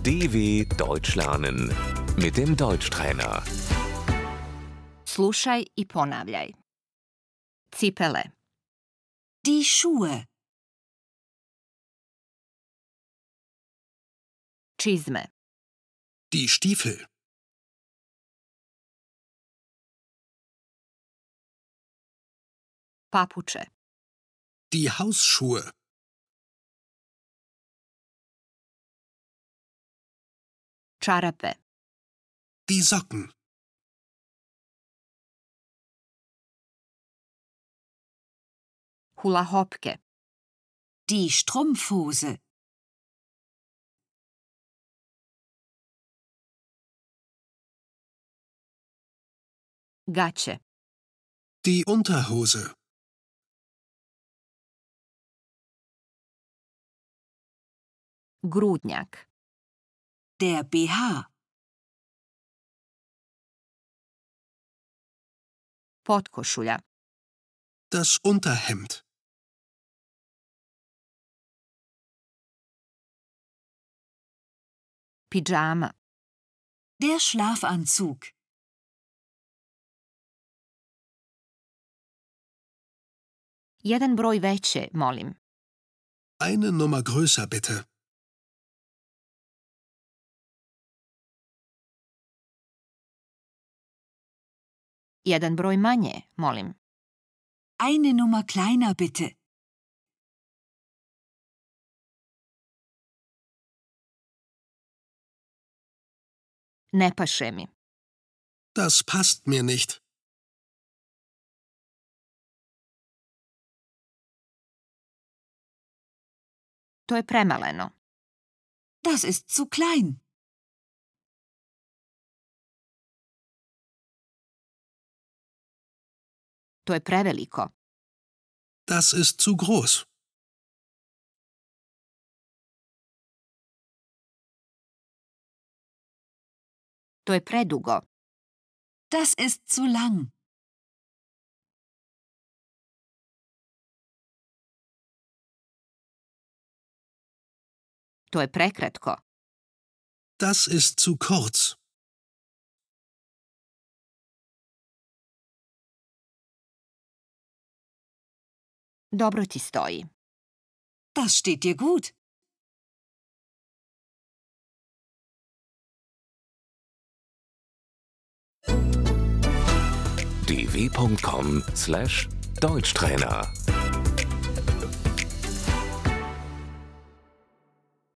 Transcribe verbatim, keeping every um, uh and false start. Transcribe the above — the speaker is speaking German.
D W Deutsch lernen mit dem Deutschtrainer. Slušaj i ponavljaj. Cipele, Die Schuhe, čizme, Die Stiefel, papuče, die Hausschuhe, čarape, die Socken, hula hopke, die Strumpfhose, gaće, die Unterhose, grudnjak, der B H, potkošulja, das Unterhemd, pidžama, der Schlafanzug, jedan broj veće, molim. eine Nummer größer bitte, Jedan broj manje, molim. eine Nummer kleiner bitte, Ne paše mi. das passt mir nicht, To je premaleno. das ist zu klein, To je preveliko. das ist zu groß, To je predugo. das ist zu lang, To je prekratko. das ist zu kurz, Dobro ti stoji. das steht dir gut. d w punkt com slash Deutschtrainer